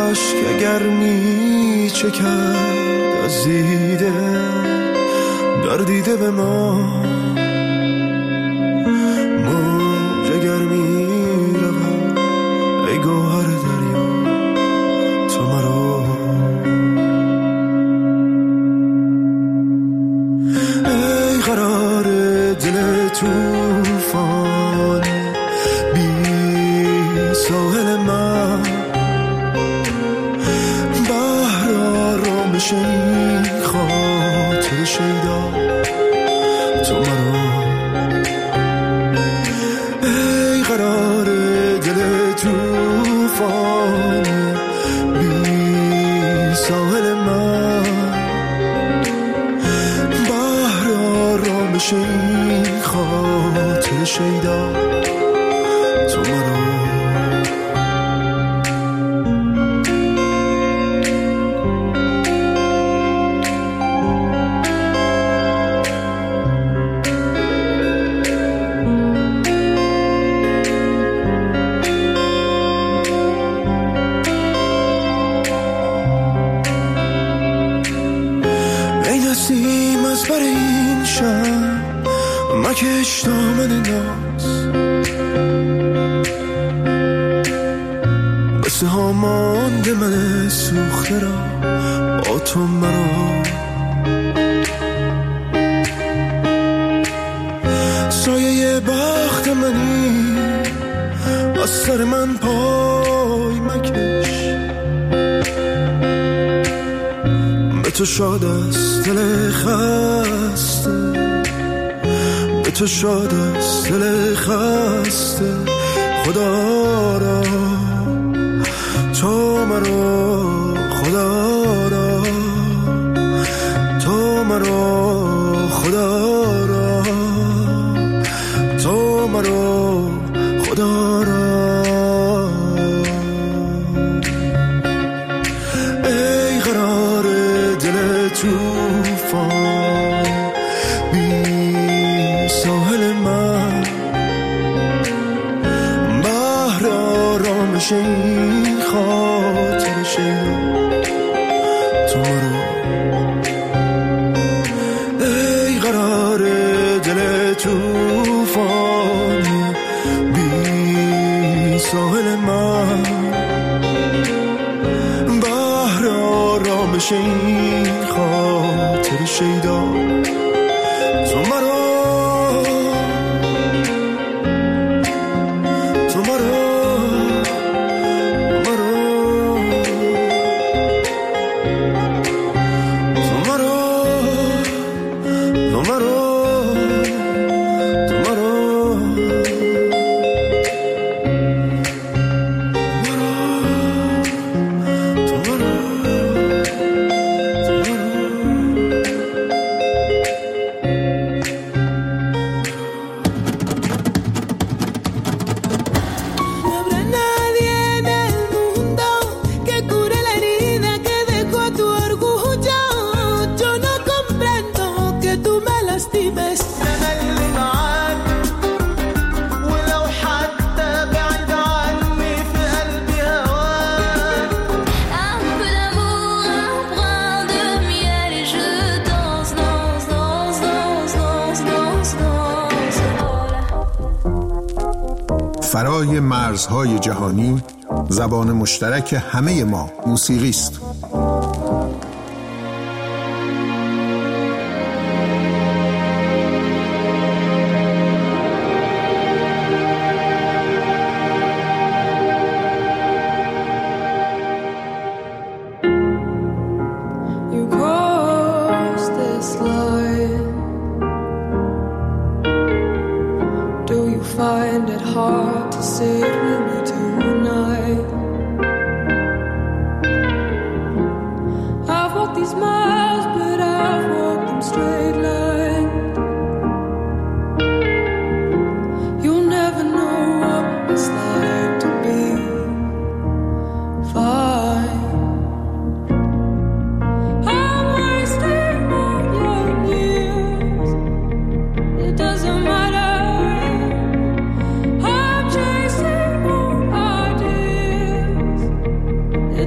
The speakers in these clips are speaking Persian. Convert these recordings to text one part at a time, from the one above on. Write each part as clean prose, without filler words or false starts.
اشک اگر می چکد از دیده در دیده به ما، موج اگر می رود ای گوهر دریا تو مرا، ای قرار دل توفان بی ساحل من، بحر آرامش این خاطر شیدا تو مرا، ای قرار دل توفان بی ساحل من، بحر آرامش این خاطر شیدا تو مرا. مکش دامن ناز بسه ها مانده من سوخته را با تو مرا، سایه بخت منی از سر من پای مکش، به تو شاد است دل خسته، تو شاد است دل خسته، خدا را تو مرا، خدا را تو مرا، خدا را تو مرا، خدا را، ای قرار دل توفان ساحل من، بحر آرامش این خاطر شیدا تو مرا، ای قرار دل توفان بی ساحل من، بحر آرامش این خاطر شیدا تو مرا. فرای مرزهای جهانی زبان مشترک همه ما موسیقی است.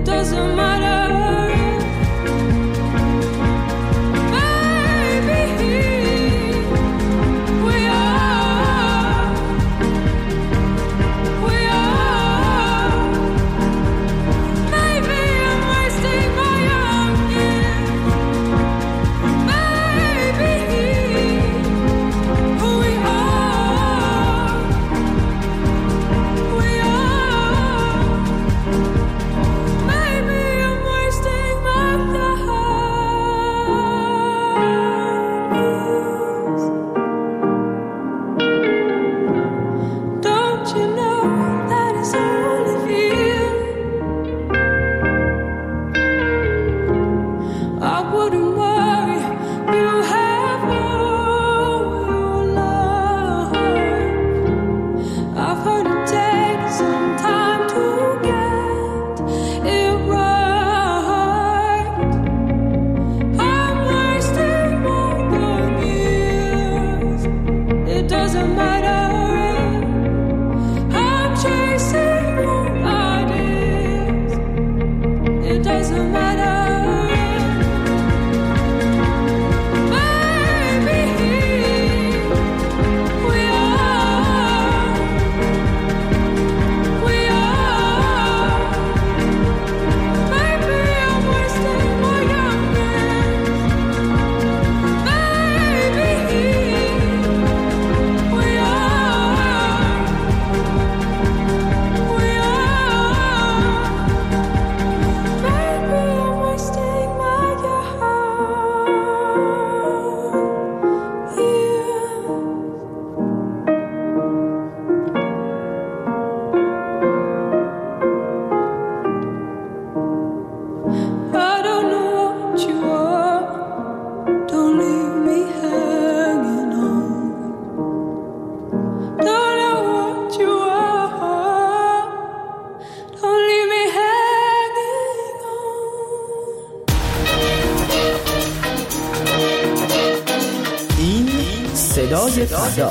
صدای فردا،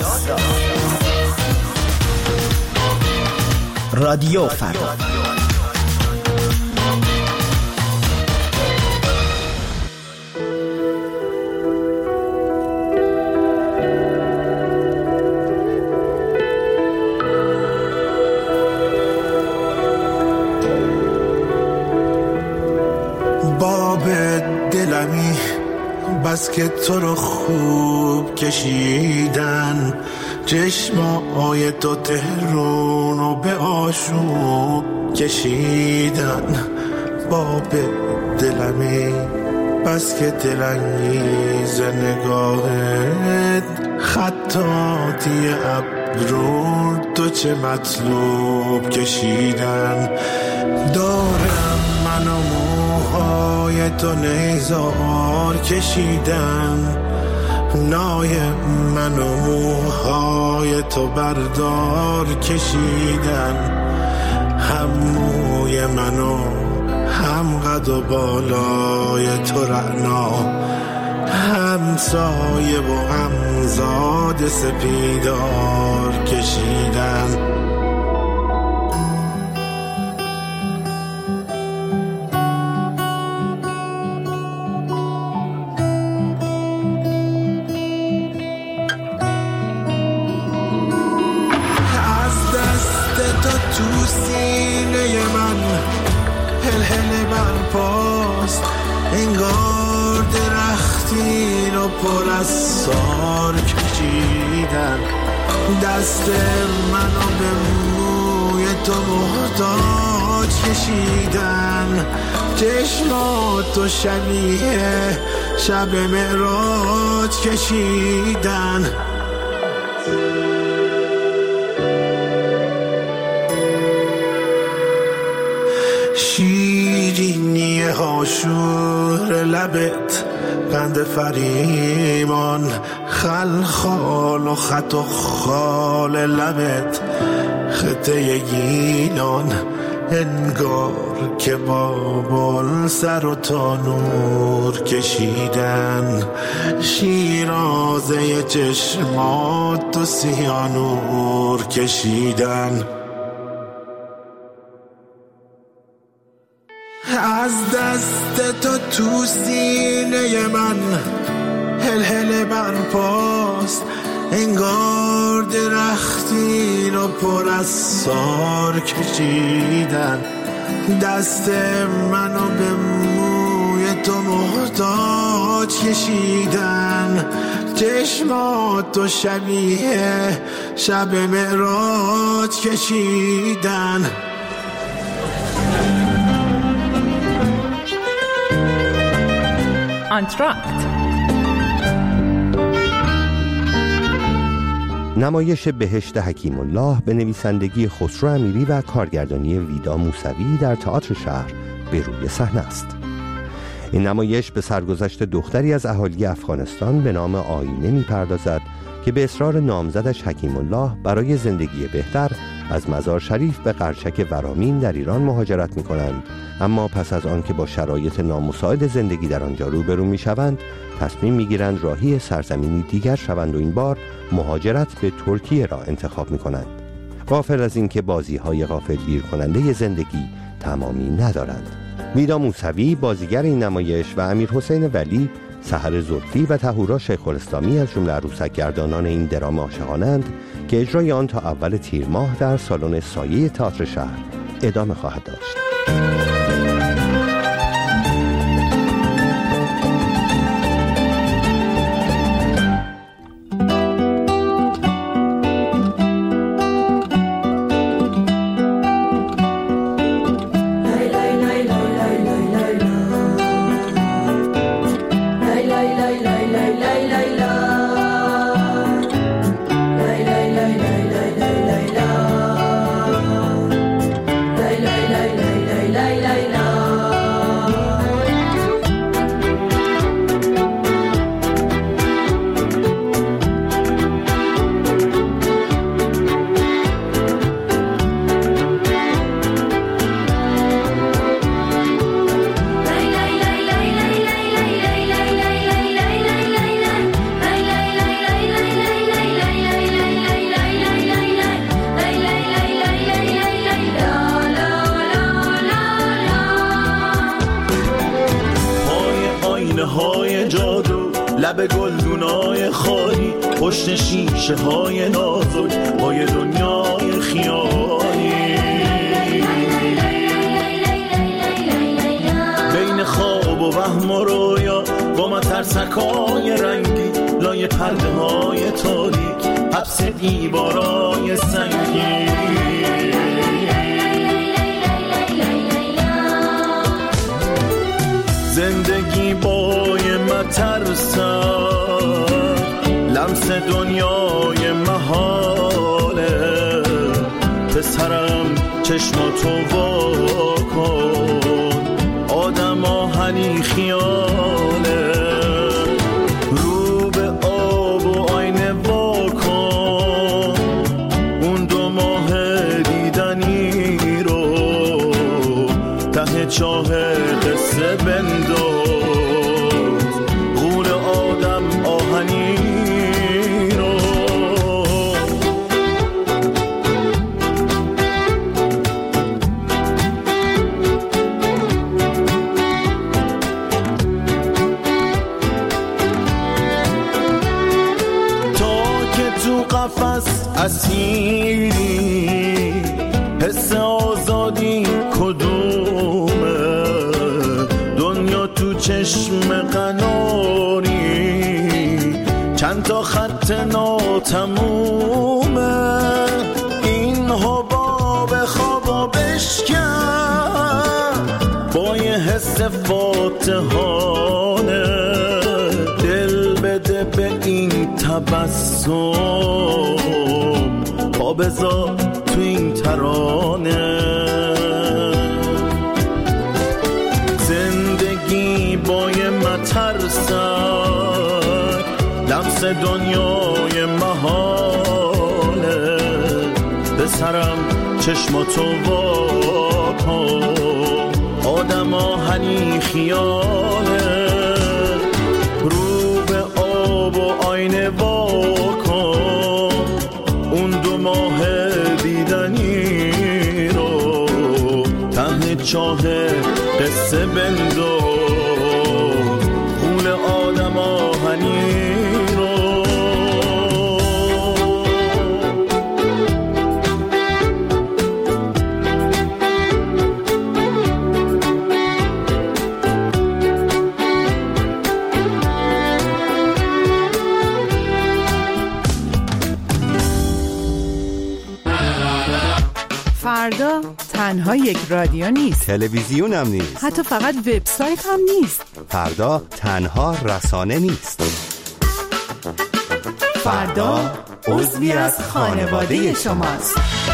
رادیو فردا. باب دلمی بس که تو رو خوب کشیدن، چشمای تو تهرون و به آشوب کشیدن. باب دلمی بس که دلانگیز نگاهت، خطاطی ابرو تو چه مطلوب کشیدن. دارم من و موهای تو نیزار کشیدن، نای من و موهای تو بردار کشیدن. هم موی من و هم قد و بالای تو رعنا، هم سایه و هم زاد سپیدار کشیدن. تو سینه من هلهله برپاست، انگار درختی رو پر از سار کشیدن. دست منو به موی تو محتاج کشیدن، چشماتو شبیه شب معراج کشیدن. شیرینی هاشور لبت، قند فریمان، خلخال و خط و خال لبت، خطه گیلان، انگار که بابل سر و تانور کشیدن. شیرازه چشمات و سیانور کشیدن. از دست تو تو سینه من هل برپاست، انگار درختین و پر از سار کشیدن، دست منو به موی تو محتاج کشیدن، چشمات تو شبیه شب معراج کشیدن. آنتراکت نمایش بهشت حکیم الله به نویسندگی خسرو امیری و کارگردانی ویدا موسوی در تئاتر شهر به روی صحنه است. این نمایش به سرگذشت دختری از اهالی افغانستان به نام آینه می‌پردازد که به اصرار نامزدش حکیم الله برای زندگی بهتر از مزار شریف به قرچک ورامین در ایران مهاجرت می‌کنند، اما پس از آن که با شرایط نامساعد زندگی در آنجا روبرو می‌شوند، تصمیم می‌گیرند راهی سرزمینی دیگر شوند و این بار مهاجرت به ترکیه را انتخاب می‌کنند. غافل از اینکه بازی‌های غافلگیر کننده زندگی تمامی ندارند. ویدا موسوی بازیگر این نمایش و امیرحسین ولی، سحر زلفی و طهورا شیخ‌الاسلامی از جمله عروسک‌گردانان این درام عاشقانه‌اند که اجرای آن تا اول تیر ماه در سالن سایه تئاتر شهر ادامه خواهد داشت. لب گلدونای خالی، پشت شیشه های نازک، پای دنیای خیالی، بین خواب و وهم و رویا، با مترسکای رنگی، لای پرده های تاریک، حبس دیوارای سنگی. زندگی بای مترسم، لمس دنیای محاله، پسرم چشماتو وا کن، آدم آهنی خیاله، رو به آب و آینه وا کن، اون 2 ماه دیدنی رو ته چاه قصه بنداز، غول آدم آهنی رو. تا که تو قفس اسیری، حس آزادی کدومه؟ دنیا تو چشم قناری، چند تا خط ناتمومه، این حباب خوابا بشکن با یه حس فاتحانه، دل بده به این تبسم، پا بذار تو این ترانه. زندگی با یه مترسک، لمس دنیای محاله، پسرم چشماتو وا کن، آدم آهنی خیاله، رو به آب و آینه وا کن، اون 2 ماه دیدنی رو ته چاه قصه بندو خون آدم آهنی رو. فردا تنها یک رادیو نیست، تلویزیون هم نیست، حتی فقط وبسایت هم نیست. فردا تنها رسانه نیست. فردا عضوی از خانواده شماست.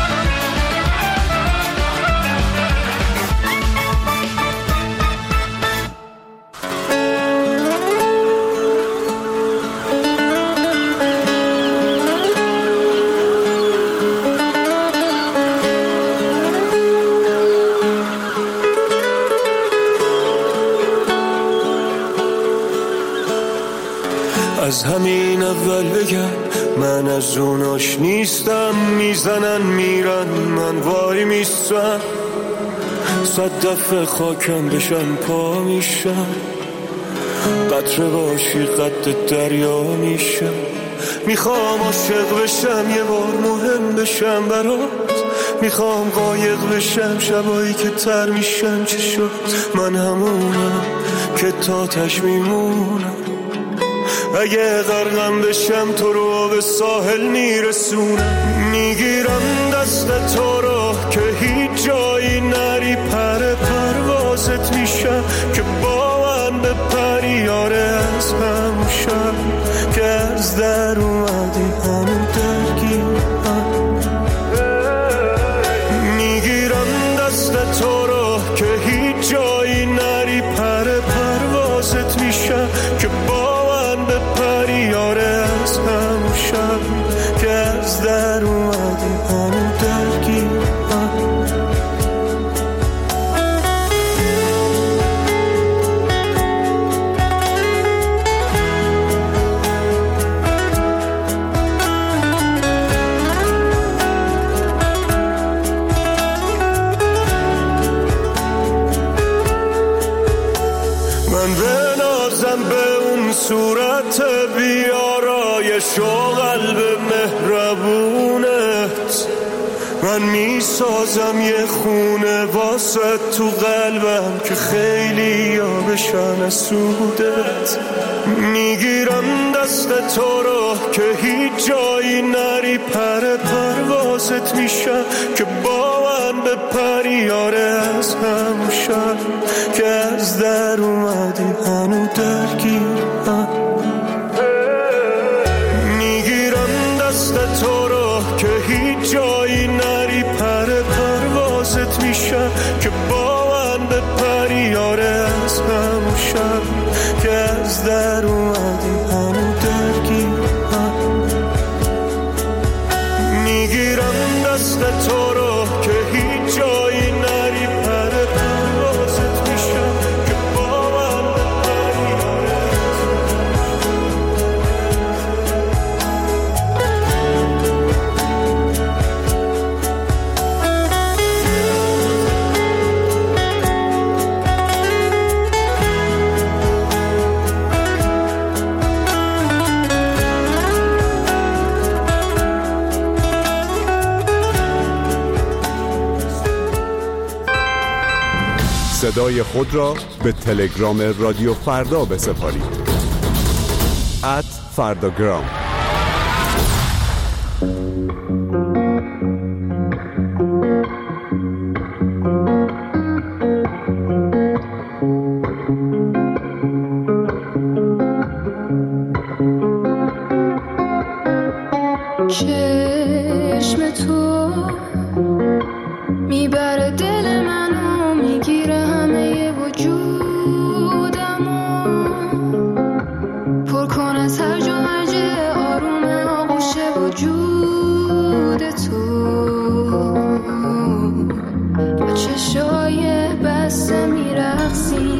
از همین اول بگم من از اوناش نیستم، میزنن میرن من وای میستم، 100 دفعه خاکم بشن پا میشم، قطره باشی قد دریا میشم، میخوام عاشق بشم یه بار مهم بشم برات، میخوام قایق بشم شبایی که تر میشم، چه شد من همونم که تاتش میمونم، اگه غرقم بشم تو رو به ساحل میرسونم، میگیرم دست تو رو که هیچ جایی نری، پر پروازت میشم که با من به پریاره، از همون شب که از در اومدی همون درگیرم، میگیرم دست تو رو که هیچ جایی نری، پر پروازت میشم که با به پریاره، از همون شب که از در اومدی همون درگیرم. من بنازم به اون صورت بیارایش و قلب مهربونت، من میسازم یه خونه واسه تو قلبم که خیلی بشن از سودت، میگیرم دست تو رو که هیچ جایی نری، پر پروازت میشم که با من به پریاره، از همون شب که از در اومدی هنو درگیرم، میگیرم دست تو رو که هیچ جایی نری، پر پروازت میشم که با من به پریاره، از همون شب که از در اومدی هنو درگیرم، میگیرم دست تو رو که هیچ جایی نری، پر پروازت میشم که با من به پریاره. صدای خود را به تلگرام رادیو فردا بسپارید. @فرداگرام. چشم تو میبره دل منو، میگیره همه وجودمو، پر کن از هرج و مرج آروم آغوش وجود تو، با چشای بسته میرقصی،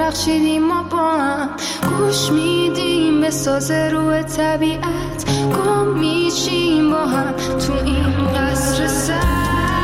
بخشیدیم ما با هم، گوش میدیم به ساز روح طبیعت، گم میشیم با هم تو این قصر سر.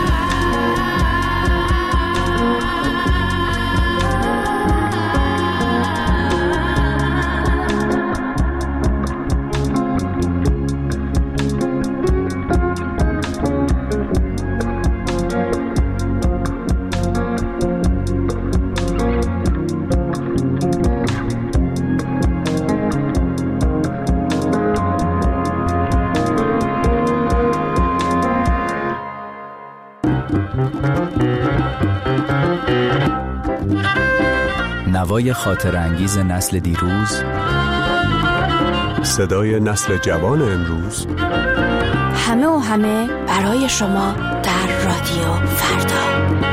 نوای خاطر انگیز نسل دیروز، صدای نسل جوان امروز، همه و همه برای شما در رادیو فردا.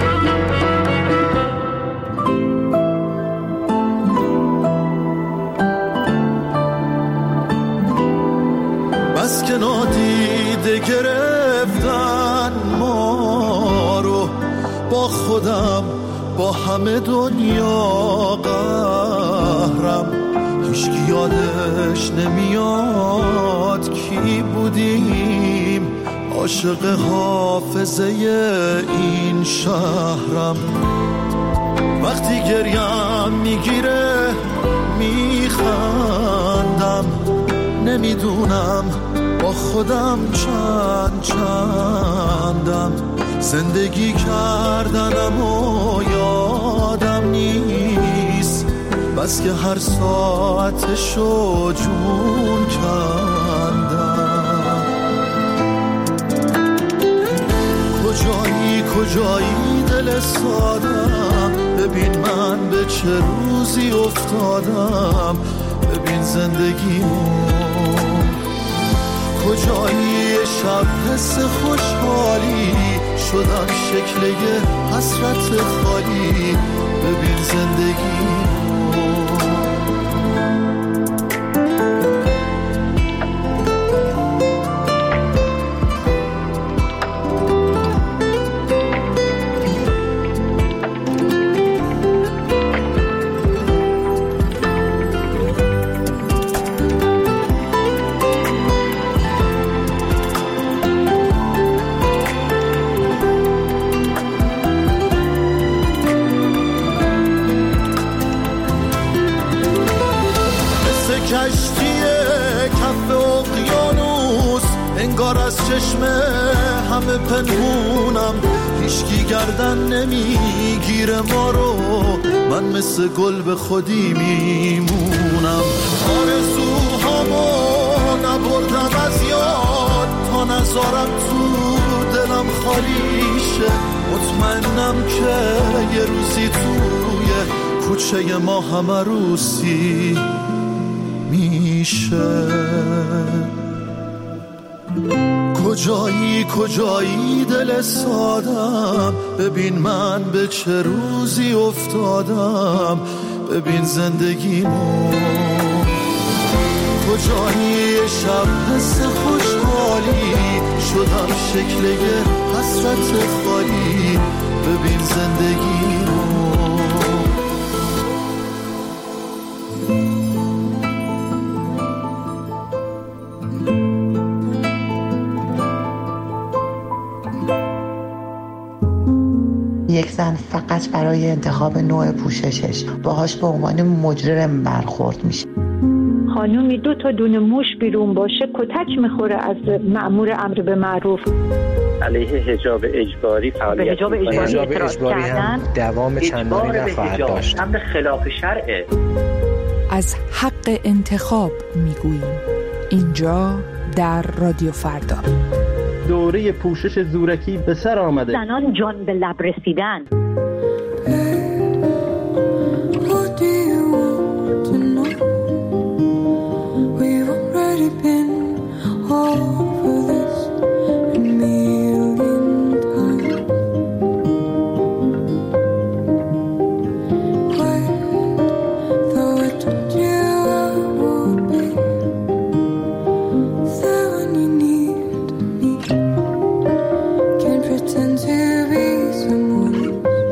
بس که نادیده گرفتن ما رو، با خودم با همه دنیا قهرم، هیچکی یادش نمیاد کی بودیم، عاشق حافظه این شهرم. وقتی گریم میگیره میخندم، نمیدونم با خودم چندم، زندگی کردنم و یادم نیست، بس که هر ساعتشو جون کندم. کجایی دل سادم، ببین من به چه روزی افتادم، ببین زندگیمو کجایی شب حس خوشحالی، شدم شکل یه حسرت خالی، ببین زندگیمو. چشم همه پنهونم، هیچکی گردن نمیگیره ما رو، من مثل گل به خودی میمونم. آرزوهامو نبردم از یاد، تا نذارم تو دلم خالی شه، مطمئنم که یه روزی توی کوچه ما همه روسی میشه. کجایی دل سادم، ببین من به چه روزی افتادم، ببین زندگیمو. کجایی شب حس خوشحالی، شدم شکل یه حسرت خالی، ببین زندگیمو. یک زن فقط برای انتخاب نوع پوششش باهاش به عنوان مجرم برخورد میشه. خانومی 2 تا دونه موش بیرون باشه کتک میخوره از مأمور امر به معروف. علیه حجاب اجباری فعالیت به حجاب اجباری هم دوام چندانی نخواهد داشت. امر خلاف شرعه. از حق انتخاب میگوییم اینجا در رادیو فردا. دوره پوشش زورکی به سر آمده. زنان جان به لب رسیدن. Pretend to be someone else.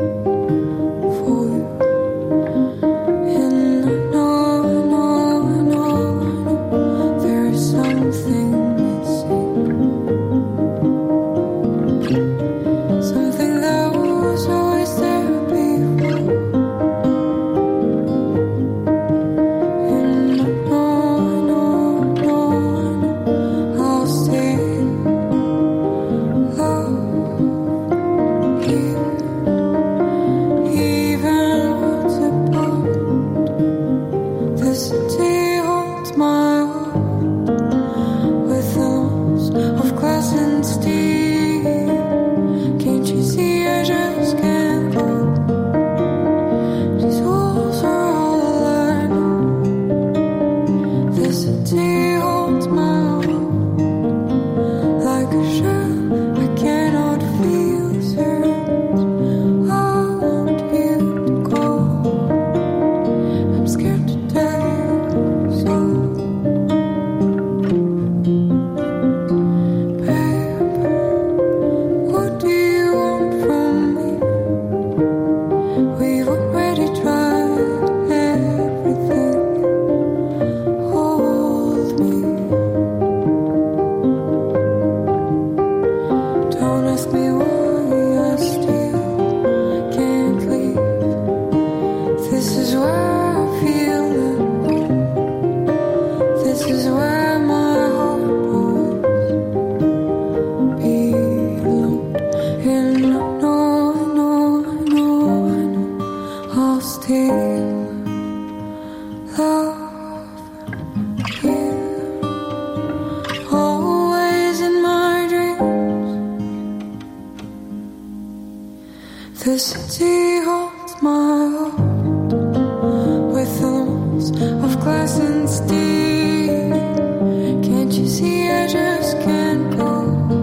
The city holds my heart with the walls of glass and steel. Can't you see I just can't go?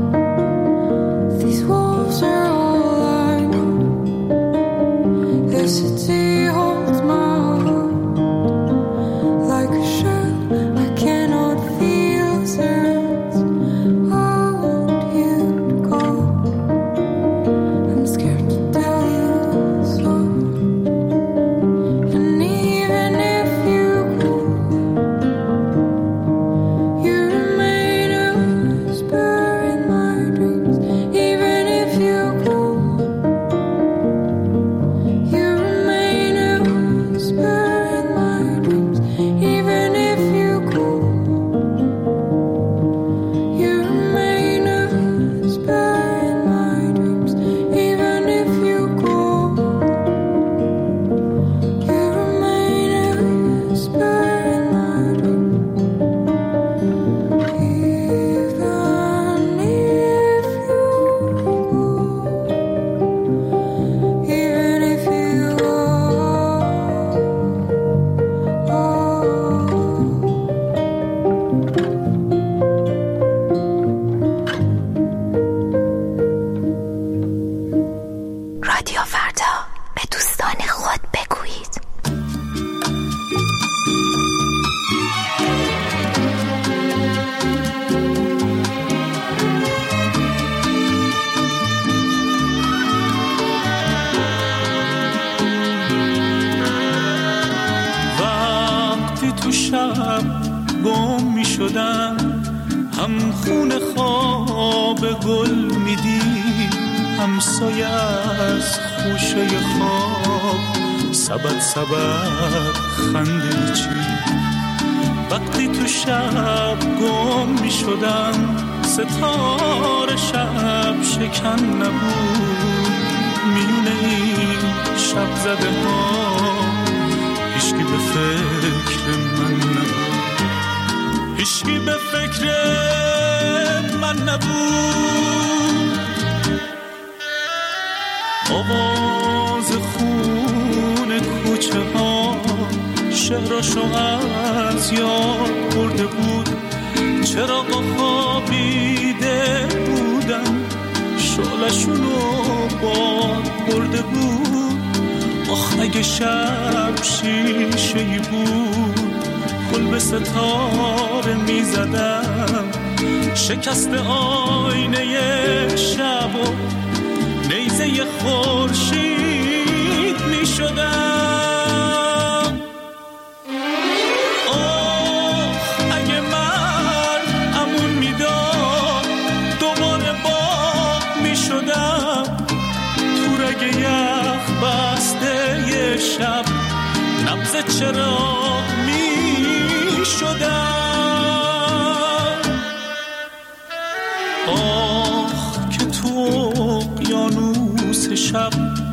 These walls are all I know. The city holds my heart like a shell I cannot feel. Since I want you to go, I'm scared to tell you so. And even if you go, you remain a whisper in my dreams. Even if you go, you remain a whisper in my dreams. Even if you go, you remain a whisper in my dreams. Even if you go, you remain a whisper in my dreams. Even if you go, رادیو فردا، به دوستان خود بگویید. وقتی تو شب گم می شدم، هم خون خواب گل می دید، هم سایه از خوشه خواب سبد سبد خنده چید. وقتی تو شب گم می شدم، ستاره شب شکن نبود، میونه این شب زده ها هیچکی به فکر من نبود، هیچکی به فکر من نبود. آواز خون کوچه ها شهرشو از یاد برده بود، چراغا خوابیده بودن شعله‌شونو باد برده بود. آخ اگه شب شیشه‌ای بود، گل به ستاره می زدم، شکست آینه شب و نیزه خورشید می شدم. آخ اگه من امون می داد، دوباره باغ می شدم، تو رگ یخ بسته یه شب نبض چراغ می شدم. آخ که تو اقیانوس شب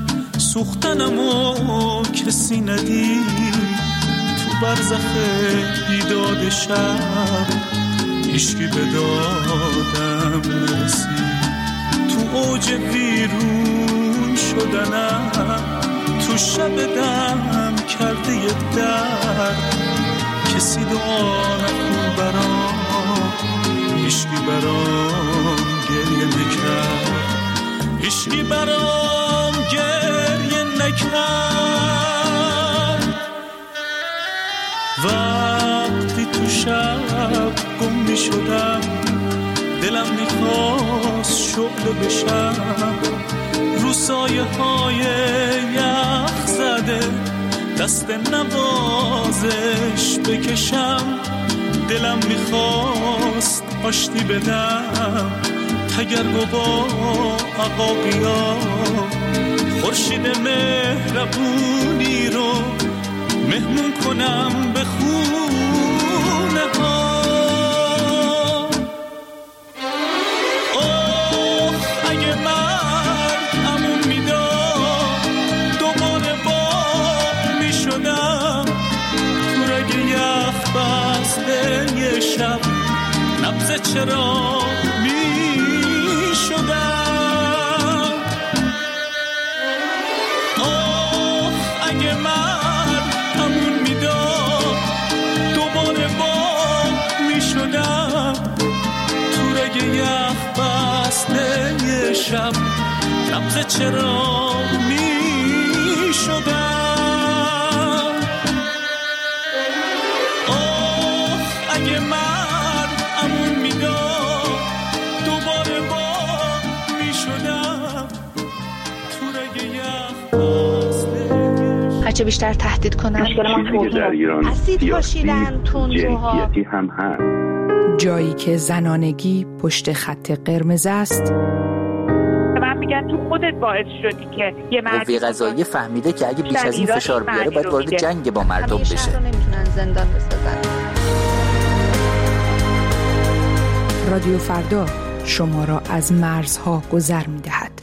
سوختنمو کسی ندید، تو برزخ بیداد شب هیچکی به دادم نرسید. تو اوج ویرون شدنم، تو شب دم کرده یه درد، کسی دعا نکن برام، هیچکی برام گریه نکرد، هیچکی برام گریه نکرد. وقتی تو شب گم می شدم، دلم میخواست شعله بشم، رو سایه های یخ زده دست نوازش بکشم. دلم میخواست آشتی بدم، تگرگ و با عقاقیا، خورشید مهربونی رو مهمون کنم به خونه ها. اوه اگه من امون میداد، دوباره باغ میشدم، تو رگ یخ بسته یه شب نبض چراغ میشدم. شب نبض چرا می شدم. آه اگه من امون میداد دوباره با می شدم تو رگ یخ. هرچه بیشتر تهدید کنن مشکل ما در ایران اسید پاشیدن تندروها هم هست. جایی که زنانگی پشت خط قرمز است. من میگن تو خودت باعث شدی که یه مرد قوه قضاییه فهمیده که اگه بیش از این فشار بیاره باید وارد جنگ با مردم بشه. رو نمیتونن زندان بسازن. رادیو فردا شما را از مرزها گذر می‌دهد.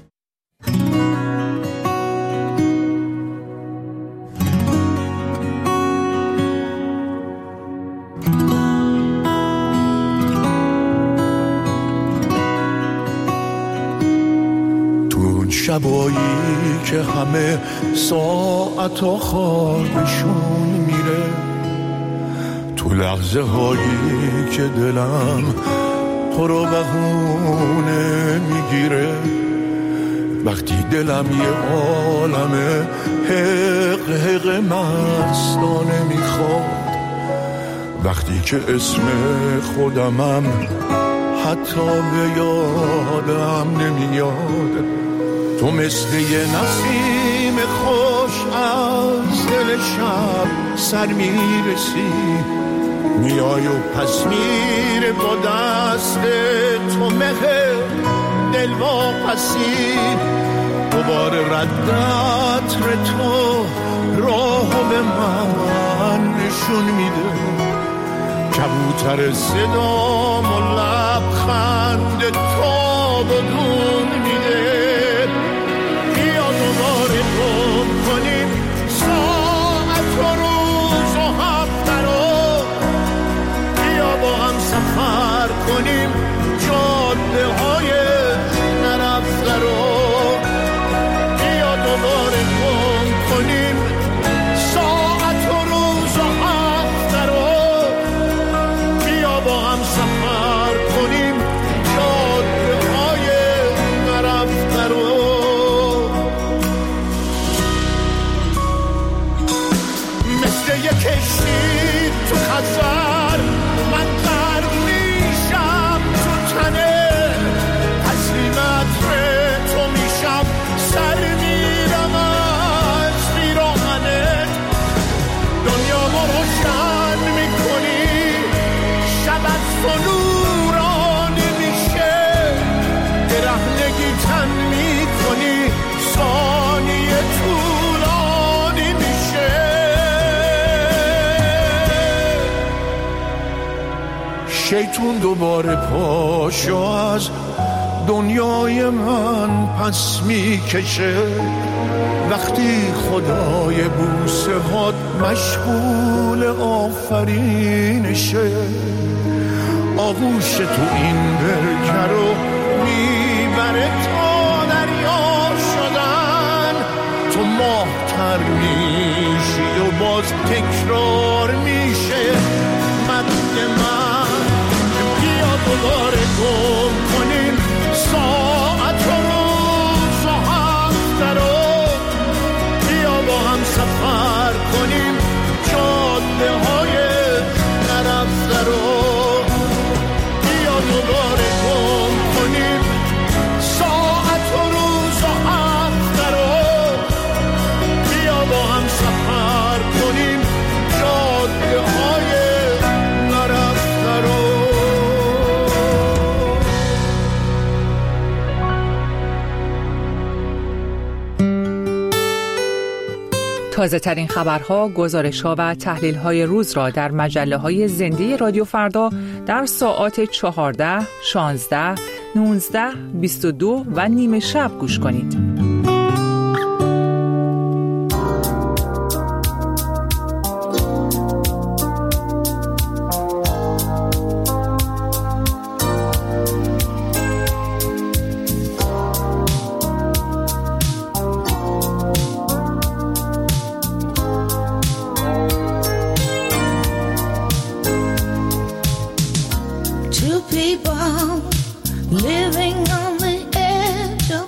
شبایی که همه ساعت خوابشون میره، تو لحظه هایی که دلم پر و بهونه میگیره، وقتی دلم یه عالمه حق حق مستانه میخواد، وقتی که اسم خودمم حتی به یادم نمیاد، تو مثل یه نسیم خوش از دل شب سر میرسی، میای و پس میره با دست تو مهر دل واپسی، دوباره ردت تو راهو به من نشون میده، کبوتر صدام و لبخند تو بدون میده، بیا دوباره گم کنیم ساعت و روز و هفته رو، بیا با هم سفر کنیم جاده های نرفته رو، بیا دوباره گم کنیم ساعت و روز و هفته رو، بیا با هم سفر کنیم جاده های نرفته رو. مثل یک کشتی تو خزر من غرق میشم تو تنه، تسلیمت تو میشم سر میرم از پیراهنت، دنیا ما روشن میکنی شب از تو نورانی میشه، برهنگی تن میکنی ثانیه طولانی میشه، شیطون دوباره پاشو از دنیای من پس میکشه، وقتی خدای بوسه هات مشغول آفرینشه، آغوش تو این برکه رو میبره تا دریا شدن، تو ماه تر میشی و باز تکرار میشه مد من، بیا دوباره گم کنیم ساعت و روز و هفته رو، بیا با هم سفر کنیم جاده های نرفته رو، بیا دوباره گم کنیم ساعت و روز و هفته رو، بیا با هم سفر کنیم جاده های نرفته رو. تازه ترین خبرها، گزارش‌ها و تحلیل‌های روز را در مجله‌های زنده رادیو فردا در ساعات 14، 16، 19، 22 و نیمه شب گوش کنید. Living on the edge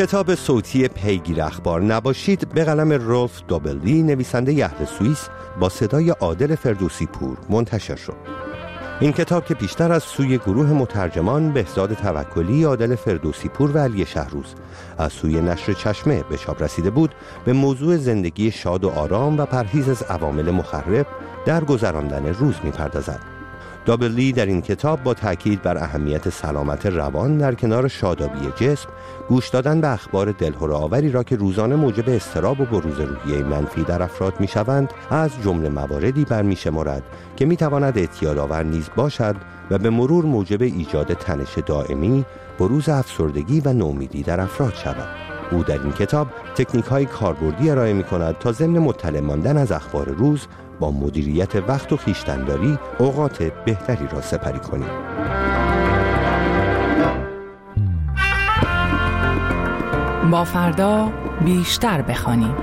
کتاب صوتی پیگیر اخبار نباشید به قلم رولف دابلی نویسنده اهل سوئیس با صدای عادل فردوسی پور منتشر شد. این کتاب که پیشتر از سوی گروه مترجمان بهزاد توکلی، عادل فردوسی پور و علی شهروز از سوی نشر چشمه به چاپ رسیده بود، به موضوع زندگی شاد و آرام و پرهیز از عوامل مخرب در گذراندن روز می‌پردازد. دابلی در این کتاب با تأکید بر اهمیت سلامت روان در کنار شادابی جسم، گوش دادن به اخبار دلهره‌آوری را که روزانه موجب اضطراب و بروز روحیه منفی در افراد می‌شوند، از جمله مواردی برمی‌شمارد که می‌تواند اعتیادآور نیز باشد و به مرور موجب ایجاد تنش دائمی، بروز افسردگی و نومیدی در افراد شود. او در این کتاب تکنیک‌های کاربردی ارائه می‌کند تا ضمن مطلع ماندن از اخبار روز با مدیریت وقت و خویشتن‌داری اوقات بهتری را سپری کنیم. با فردا بیشتر بخوانیم.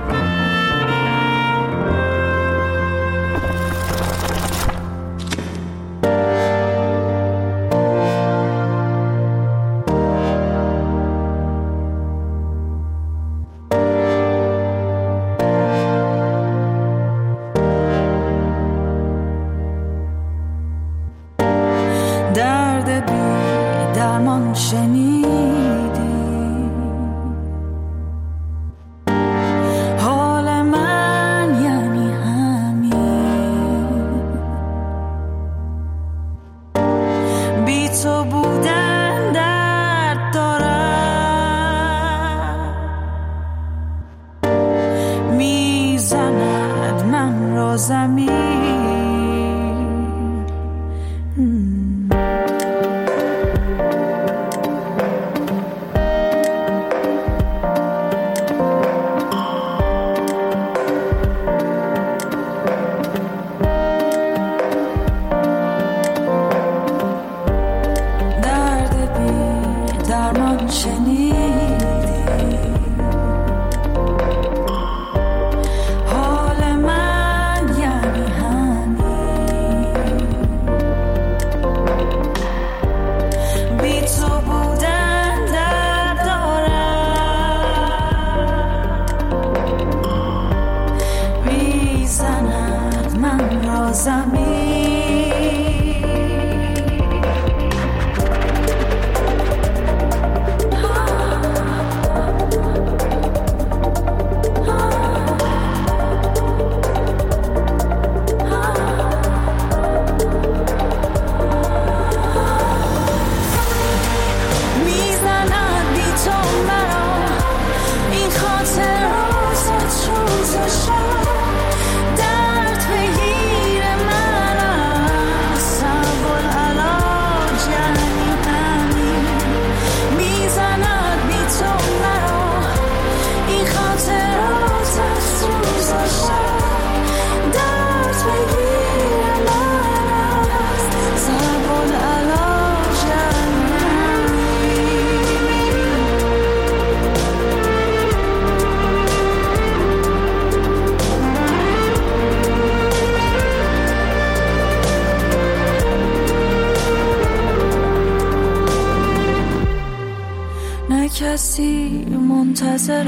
کسی منتظر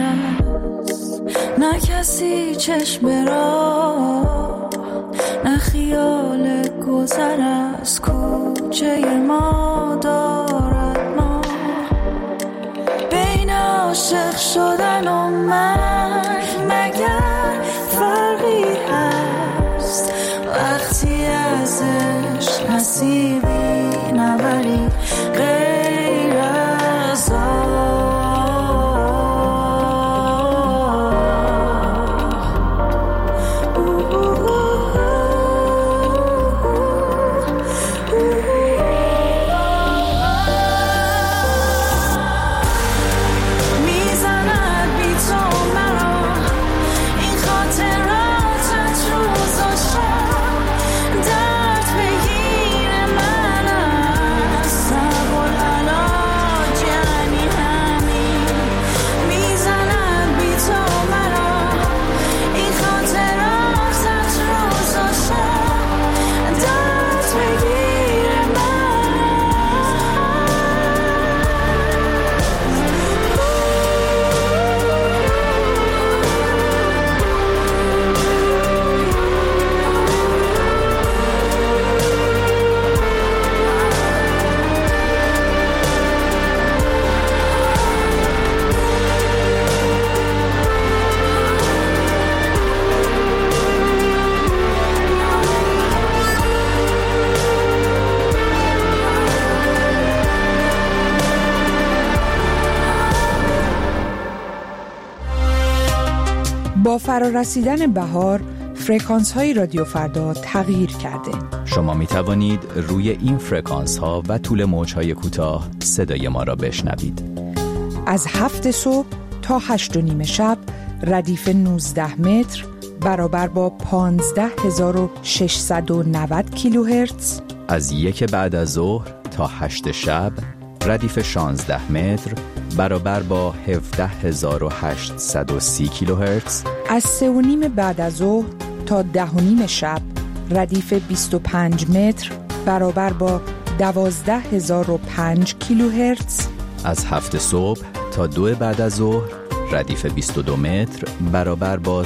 است، نه کسی چشم را، نه خیال گذر از کوچه ما دارد. ما بین عاشق شدن و مرگ مگر فرقی هست؟ وقتی از عشق نصیبی نبری غیر از میزند بی تو مرا با فرارسیدن بهار فرکانس های رادیو فردا تغییر کرده. شما می توانید روی این فرکانس ها و طول موج های کوتاه صدای ما را بشنوید. از 7 صبح تا 8:30 شب ردیف 19 متر برابر با 15690 کیلوهرتز. از 1 بعد از ظهر تا 8 شب ردیف 16 متر برابر با 17830 کیلوهرتز. از 3:30 بعد از ظهر تا 10:30 شب ردیف 25 متر برابر با 12005 کیلوهرتز. از 7 صبح تا 2 بعد از ظهر ردیف 22 متر برابر با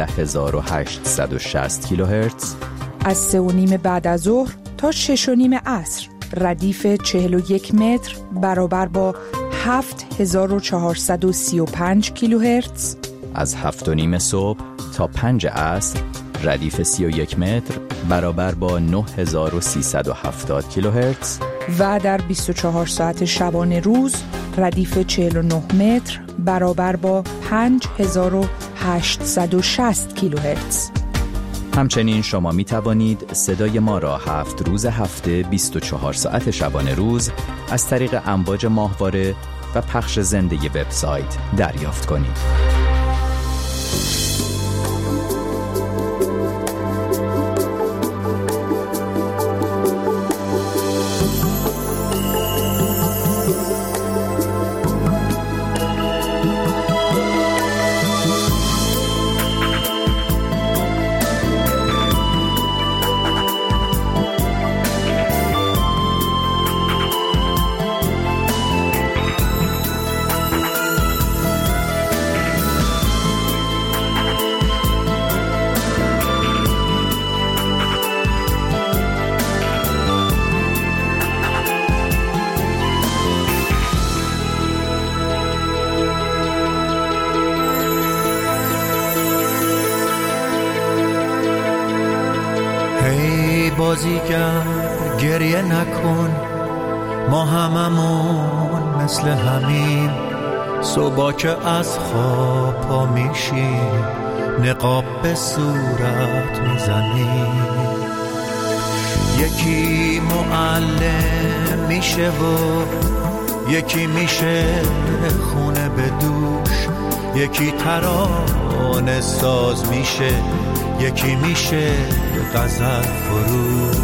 13860 کیلوهرتز. از 3:30 بعد از ظهر تا 6:30 عصر ردیف 41 متر برابر با 7435 کیلوهرتز. از 7:30 صبح تا 5 عصر ردیف 31 متر برابر با 9370 کیلوهرتز. و در 24 ساعت شبانه روز ردیف 49 متر برابر با 5860 کیلوهرتز. همچنین شما می توانید صدای ما را 7 روز هفته 24 ساعت شبانه روز از طریق امواج ماهواره و پخش زنده وبسایت دریافت کنید. بازیگر گریه نکن، ما هممون مثل همین صبح که از خواب پا میشیم نقاب به صورت میزنیم. یکی معلم میشه و یکی میشه خونه به دوش، یکی ترانه ساز میشه، یکی میشه غزل فروش.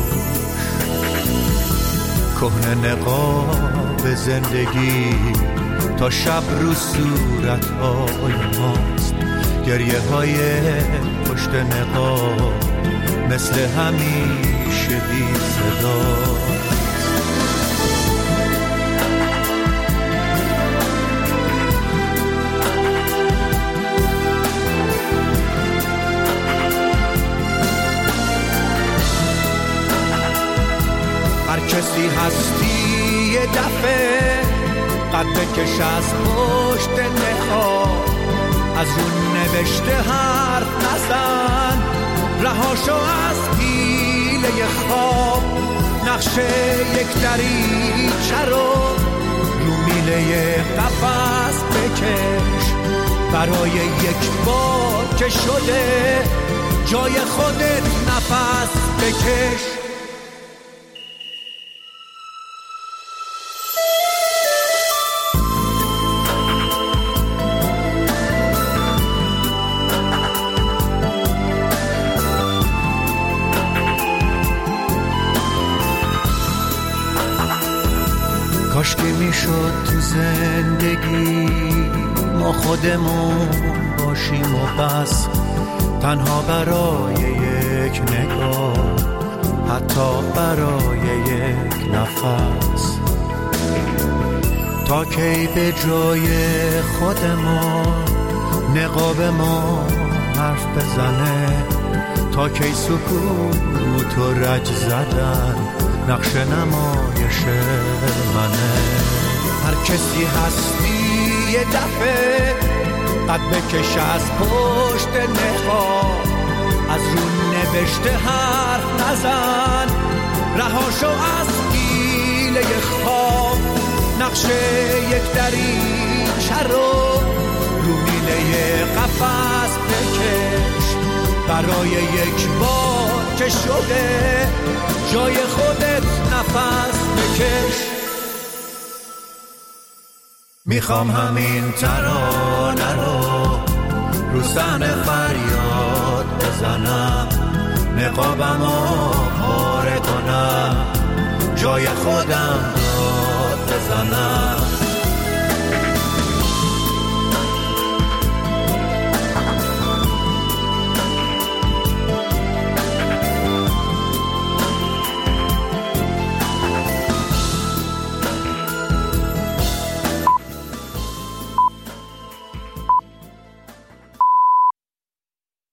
کهنه نقاب زندگی تا شب رو صورت‌های ماست، گریه های پشت نقاب مثل همیشه بی صدا. هر کسی هستی یه دفعه قد بکش از پشت نقاب، از رو نوشته حرف نزن، رهاشو از حیله خواب. نقشه یک دریچه رو میله قفس بکش، برای یک بار که شده جای خودت نفس بکش. کاش که میشد تو زندگی ما خودمون باشیم و بس، تنها برای یک نگاه، حتی برای یک نفس. تا کی به جای خودمون نقاب ما حرف بزنه، تا کی سکوت و رج زدن نقش نمایش منه. هر کسی هستی یه دفعه قد بکش از پشت نقاب، از رو نوشته حرف نزن، رهاشو از حیله خواب. نقش یک دریچه رو میله قفس بکش، برای یک بار که شده جای خودت نفس بکش. میخوام همین ترانه رو صحنه فریاد بزنم، نقابمو پاره کنم، جای خودم داد بزنم.